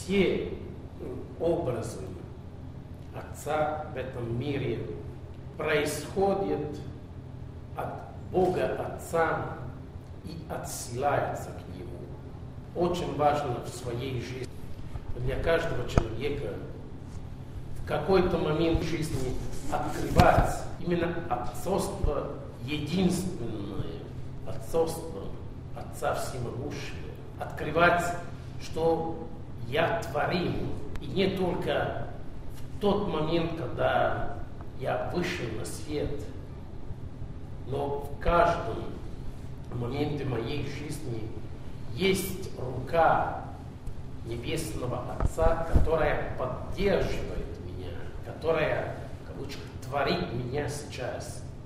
все образы Отца в этом мире происходят от Бога Отца и отсылаются к Нему. Очень важно в своей жизни для каждого человека в какой-то момент жизни открывать именно отцовство единственное, отцовство Отца Всемогущего. Открывать, что я творил, и не только в тот момент, когда я вышел на свет, но в каждом моменте моей жизни есть рука Небесного Отца, которая поддерживает меня, которая, в кавычках, творит меня сейчас.